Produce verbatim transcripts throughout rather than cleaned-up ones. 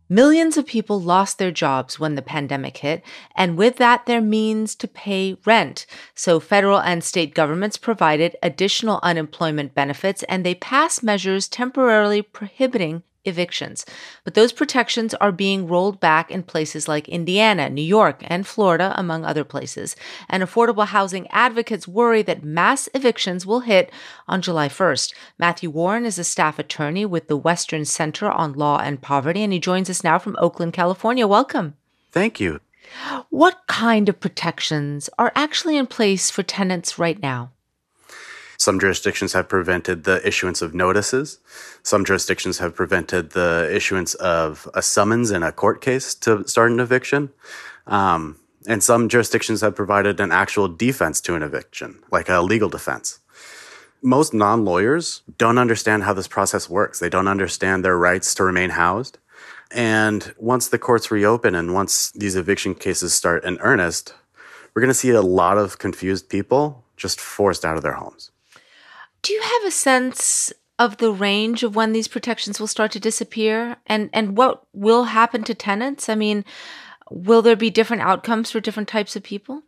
Millions of people lost their jobs when the pandemic hit, and with that, their means to pay rent. So federal and state governments provided additional unemployment benefits, and they passed measures temporarily prohibiting evictions. But those protections are being rolled back in places like Indiana, New York, and Florida, among other places. And affordable housing advocates worry that mass evictions will hit on July first. Matthew Warren is a staff attorney with the Western Center on Law and Poverty, and he joins us now from Oakland, California. Welcome. Thank you. What kind of protections are actually in place for tenants right now? Some jurisdictions have prevented the issuance of notices. Some jurisdictions have prevented the issuance of a summons in a court case to start an eviction. Um, and some jurisdictions have provided an actual defense to an eviction, like a legal defense. Most non-lawyers don't understand how this process works. They don't understand their rights to remain housed. And once the courts reopen and once these eviction cases start in earnest, we're going to see a lot of confused people just forced out of their homes. Do you have a sense of the range of when these protections will start to disappear and, and what will happen to tenants? I mean, will there be different outcomes for different types of people?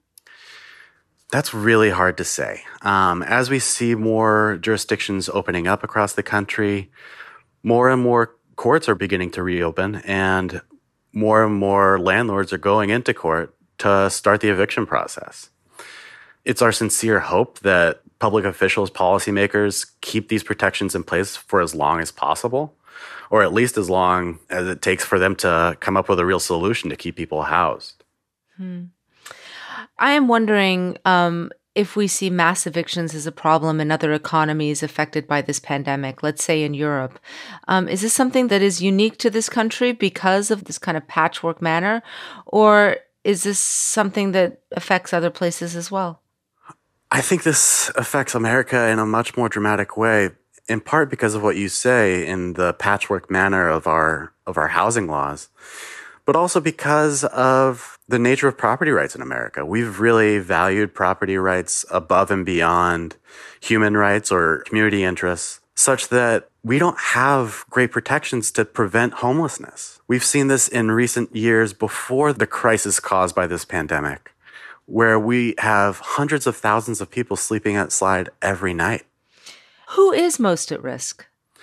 That's really hard to say. Um, as we see more jurisdictions opening up across the country, more and more courts are beginning to reopen, and more and more landlords are going into court to start the eviction process. It's our sincere hope that public officials, policymakers keep these protections in place for as long as possible, or at least as long as it takes for them to come up with a real solution to keep people housed. Hmm. I am wondering um, if we see mass evictions as a problem in other economies affected by this pandemic, let's say in Europe. Um, is this something that is unique to this country because of this kind of patchwork manner, or is this something that affects other places as well? I think this affects America in a much more dramatic way, in part because of what you say in the patchwork manner of our of our housing laws, but also because of the nature of property rights in America. We've really valued property rights above and beyond human rights or community interests, such that we don't have great protections to prevent homelessness. We've seen this in recent years before the crisis caused by this pandemic, where we have hundreds of thousands of people sleeping outside every night. Who is most at risk?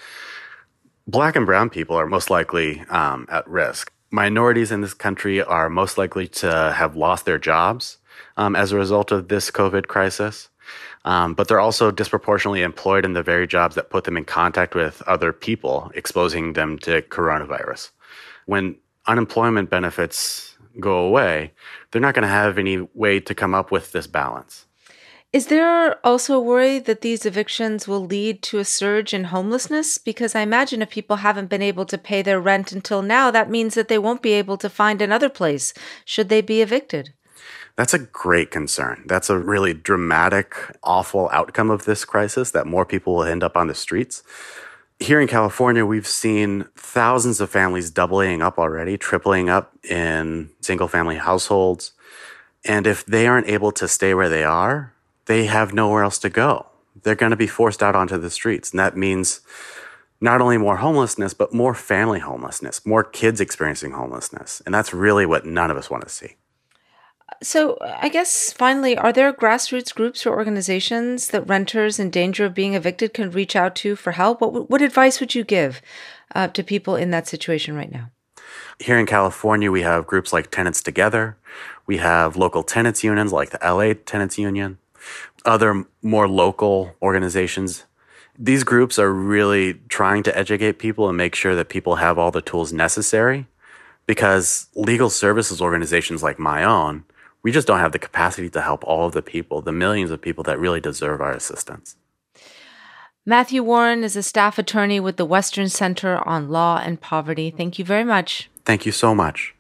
Black and brown people are most likely um, at risk. Minorities in this country are most likely to have lost their jobs um, as a result of this COVID crisis. Um, but they're also disproportionately employed in the very jobs that put them in contact with other people, exposing them to coronavirus. When unemployment benefits go away, they're not going to have any way to come up with this balance. Is there also a worry that these evictions will lead to a surge in homelessness? Because I imagine if people haven't been able to pay their rent until now, that means that they won't be able to find another place should they be evicted. That's a great concern. That's a really dramatic, awful outcome of this crisis, that more people will end up on the streets. Here in California, we've seen thousands of families doubling up already, tripling up in single-family households. And if they aren't able to stay where they are, they have nowhere else to go. They're going to be forced out onto the streets. And that means not only more homelessness, but more family homelessness, more kids experiencing homelessness. And that's really what none of us want to see. So I guess finally, are there grassroots groups or organizations that renters in danger of being evicted can reach out to for help? What, what advice would you give uh, to people in that situation right now? Here in California, we have groups like Tenants Together. We have local tenants unions like the L A Tenants Union, other more local organizations. These groups are really trying to educate people and make sure that people have all the tools necessary, because legal services organizations like my own, we just don't have the capacity to help all of the people, the millions of people that really deserve our assistance. Matthew Warren is a staff attorney with the Western Center on Law and Poverty. Thank you very much. Thank you so much.